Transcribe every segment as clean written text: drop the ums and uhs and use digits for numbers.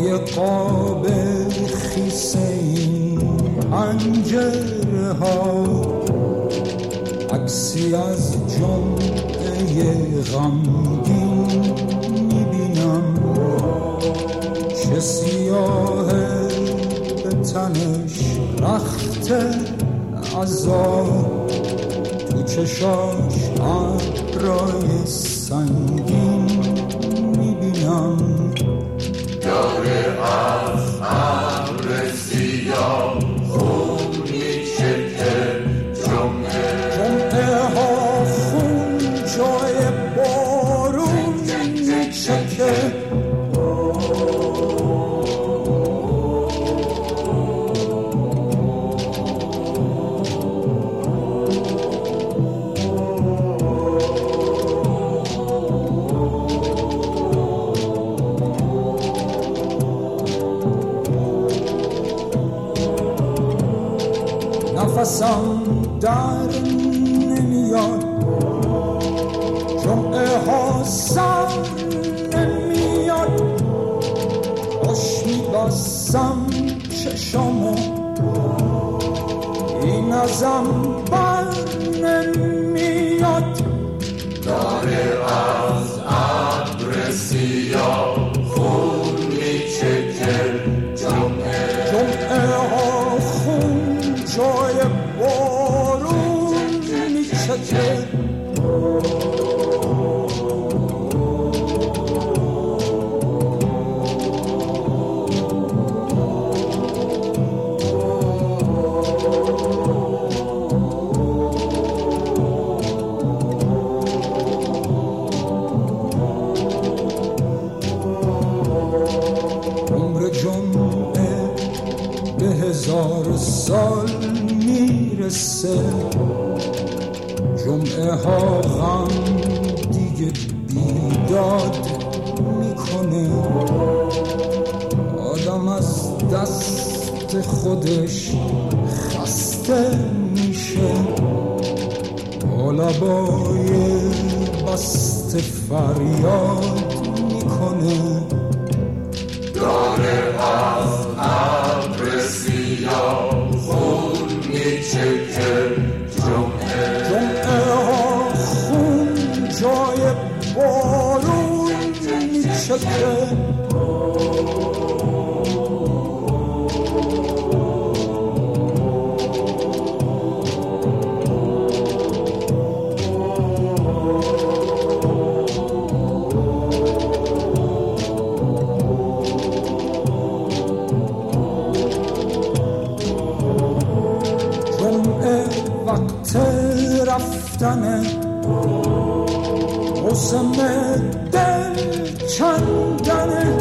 روی قاب خیسه این پنجره ها عکسی از جمعه غمگین میبینم چه سیاهه به تنش رخت عذاب تو چشاش ابرای سنگین میبینم داره از ابر سیاه خون میچکه جمعه ها خون جای بارون میچکه نفسم در نمیاد جمعه ها سر نمیاد خوش میبستم چشامو این ازم بر نمیاد داره از ابر سیاه خون میچکه جمعه ها خون جای بارون میچکه عمر جمعه به 1000 سال میرسه جمعه ها غم دیگه بیداد میکنه آدم از دست خودش خسته میشه با لبای بسته فریاد میکنه داره از ابر سیاه خون میچکه جمعه ها خون جای بارون میچکه وقت رفتنه موسم دل کندنه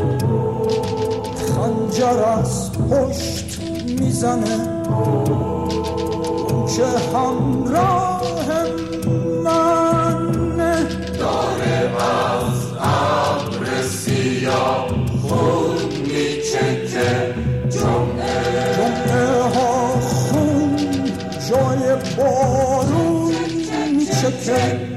خنجر از پشت میزنه اون که همراه منه داره از ابر سیاه خون میچکه جمعه ها خون جای بارون میچکه